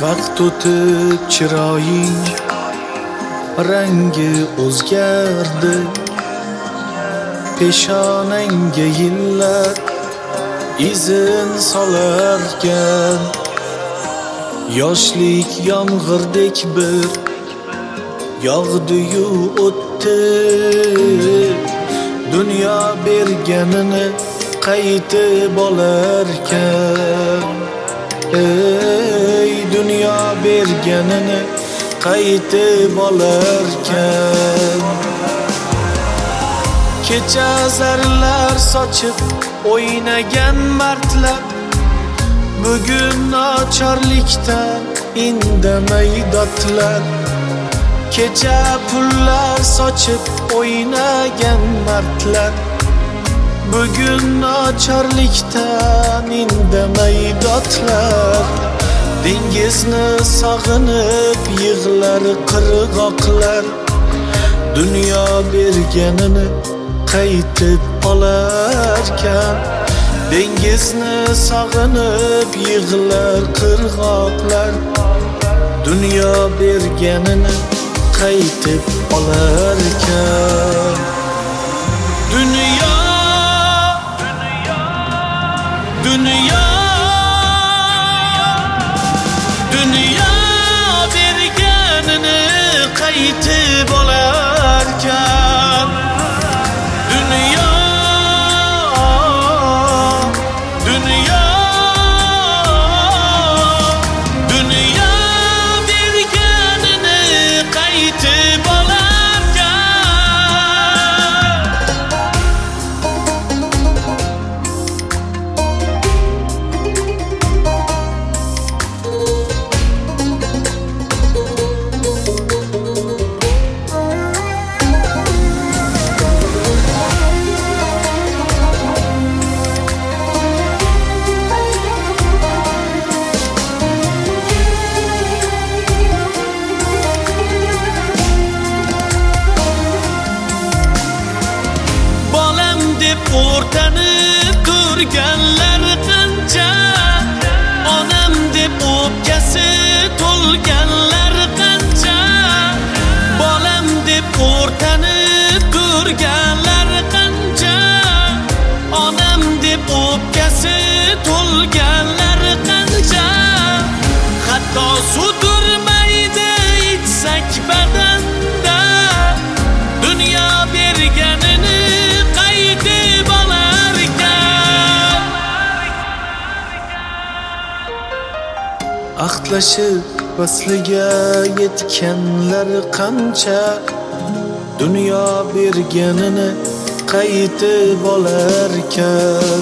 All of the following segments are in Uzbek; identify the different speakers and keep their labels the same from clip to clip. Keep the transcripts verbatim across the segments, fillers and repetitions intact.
Speaker 1: Vaqt o'tib chiroying rangi o'zgardi, peshonangga yillar izin solarkan. Yoshlik yomg'irdek bir yog'di-yu o'tdi, dunyo berganini qaytib olarkan. Ey dunyo berganini qaytib olarkan. Kecha zarlar sochib o'ynagan martlar bugun nochorlikdan indamay dodlar. Kecha pullar sochib o'ynagan martlar bugun nochorlikdan indamay dodlar. Dengizni sog'inib yig'lar qirg'oqlar, dunyo berganini qaytib olarkan. Dengizni sog'inib yig'lar qirg'oqlar, dunyo berganini qaytib olarkan. Dunyo, dunyo, dunyo berganini qaytib olarkan. Dunyo, dunyo, dunyo berganini qaytib olarkan. O'rtanib turganlar qancha, onam deb o'pkasi to'lganlar qancha. Bolam deb o'rtanib turganlar qancha, onam deb o'pkasi to'lganlar qancha. Hatto suturmaydi ichsak badanda, dunyo berganini qaytib olarkan. Ahdlashib vasliga yetganlar qancha, dunyo berganini qaytib olarkan.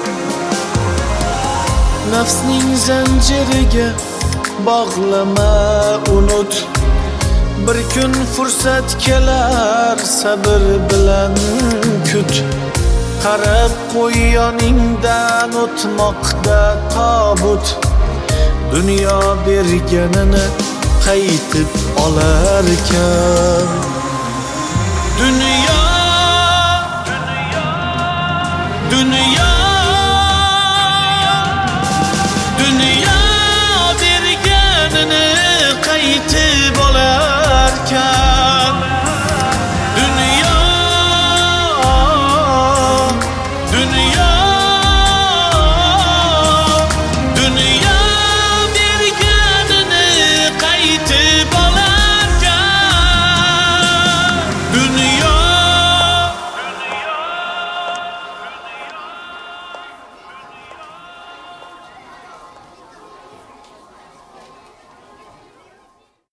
Speaker 1: Nafsning zanjiriga bog'lama unut, bir kun fursat kelar sabr bilan kut. Qarab qo'y yoningdan o'tmoqda tobut, dunyo berganini qaytib olarkan. Dunyo